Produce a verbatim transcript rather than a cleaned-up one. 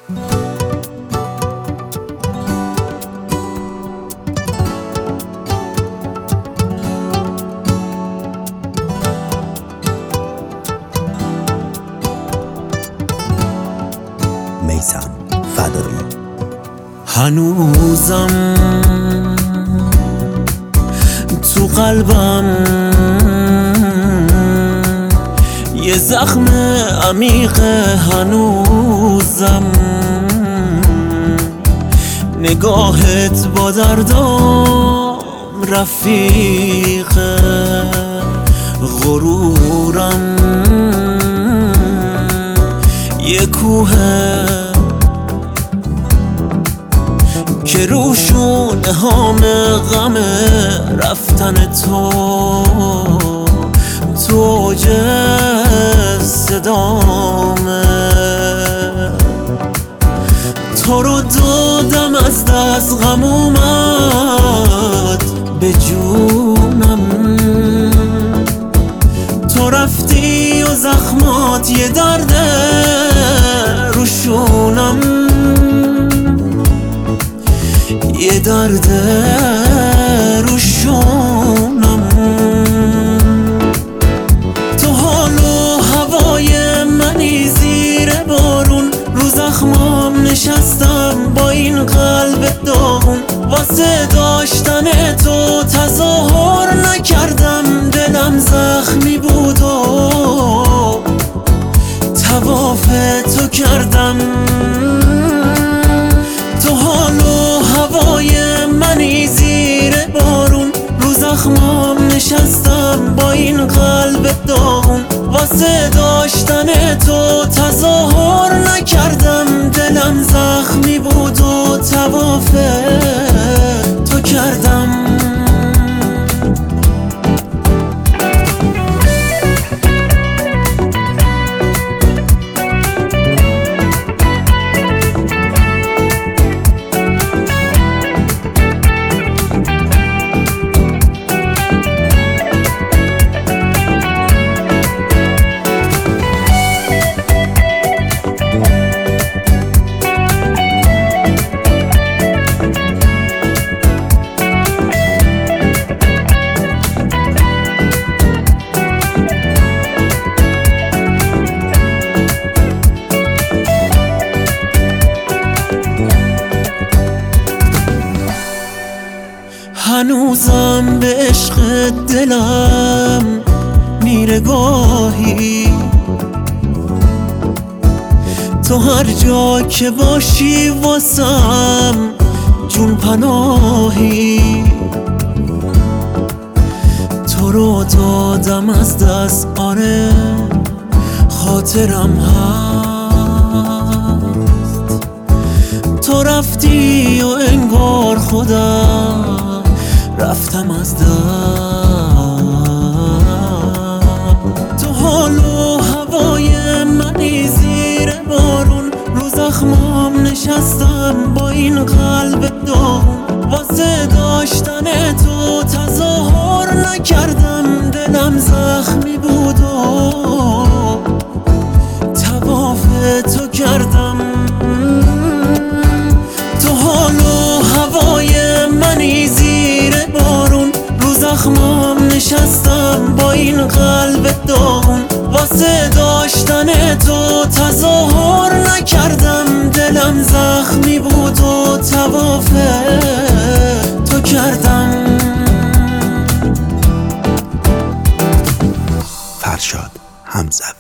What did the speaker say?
میثم فدایی. هنوزم تو قلبم یه زخم عمیق، هنوزم نگاهت با دردام رفیقه، غرورم یه کوهه که روشونه هام غم رفتن تو تو اوج صدامه. تو رو دادم از دست، غم اومد به جونم، تو رفتی و زخمات یه درده روشونم، یه درده روشونم. تو حال و هوای منی زیر بارون، رو زخمام نشستم با این قلب داغون، واسه داشتن تو تظاهر نکردم، دلم زخمی بود و طواف تو کردم. تو حال و هوای منی زیر بارون، رو زخمام نشستم با این قلب داغون، واسه داشتن تو تظاهر نکردم، دلم زخمی بود و طواف تو کردم. هنوزم به عشق دلم میره گاهی، تو هر جا که باشی واسم جون پناهی. تو رو دادم از دست، آره خاطرم هست، تو رفتی و انگار خودم رفتم از دست. تو حال و هوای منی زیر بارون، رو زخمام نشستم با این قلب داغون، واسه داشتن تو تظاهر نکردم، دلم زخمی بود و طواف تو کردم. تو حال و هوای منی زیر بارون، رو زخمام نشستم با این قلب داغون، واسه داشتن تو تظاهر نکردم، دلم زخمی بود و طواف تو کردم. فرشاد حمزوی.